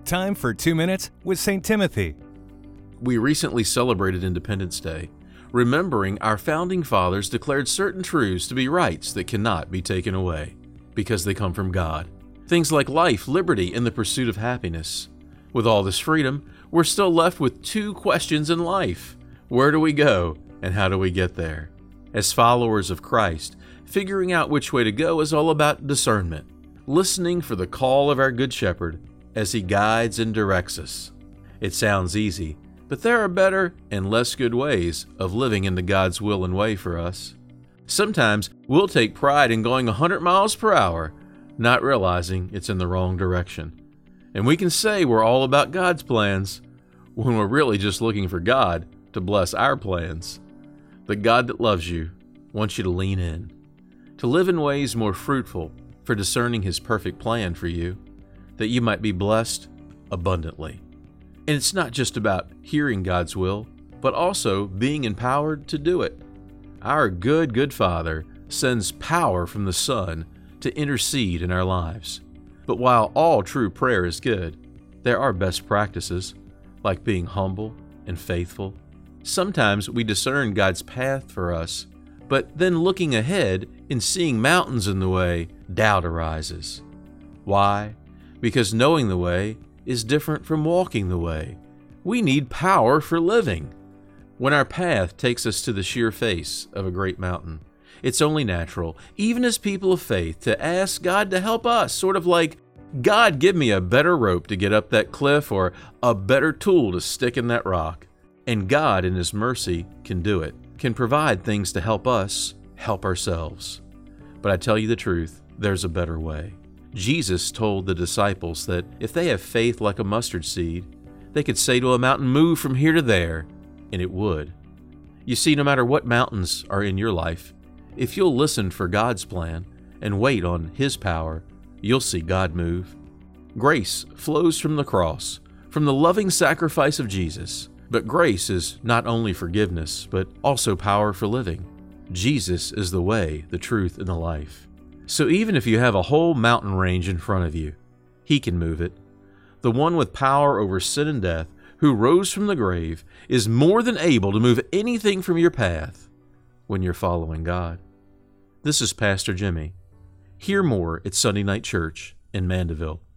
Time for 2 Minutes with St. Timothy. We recently celebrated Independence Day, remembering our founding fathers declared certain truths to be rights that cannot be taken away, because they come from God. Things like life, liberty, and the pursuit of happiness. With all this freedom, we're still left with two questions in life. Where do we go, and how do we get there? As followers of Christ, figuring out which way to go is all about discernment, listening for the call of our Good Shepherd as He guides and directs us. It sounds easy, but there are better and less good ways of living into God's will and way for us. Sometimes we'll take pride in going 100 miles per hour, not realizing it's in the wrong direction. And we can say we're all about God's plans when we're really just looking for God to bless our plans. The God that loves you wants you to lean in, to live in ways more fruitful for discerning His perfect plan for you, that you might be blessed abundantly. And it's not just about hearing God's will, but also being empowered to do it. Our good Father sends power from the Son to intercede in our lives. But while all true prayer is good, there are best practices, like being humble and faithful. Sometimes we discern God's path for us, but then looking ahead and seeing mountains in the way, doubt arises. Why? Because knowing the way is different from walking the way. We need power for living. When our path takes us to the sheer face of a great mountain, it's only natural, even as people of faith, to ask God to help us, sort of like, God, give me a better rope to get up that cliff or a better tool to stick in that rock. And God, in His mercy, can do it, can provide things to help us help ourselves. But I tell you the truth, there's a better way. Jesus told the disciples that if they have faith like a mustard seed, they could say to a mountain, move from here to there, and it would. You see, no matter what mountains are in your life, if you'll listen for God's plan and wait on His power, you'll see God move. Grace flows from the cross, from the loving sacrifice of Jesus. But grace is not only forgiveness, but also power for living. Jesus is the way, the truth, and the life. So even if you have a whole mountain range in front of you, He can move it. The one with power over sin and death, who rose from the grave, is more than able to move anything from your path when you're following God. This is Pastor Jimmy. Hear more at Sunday Night Church in Mandeville.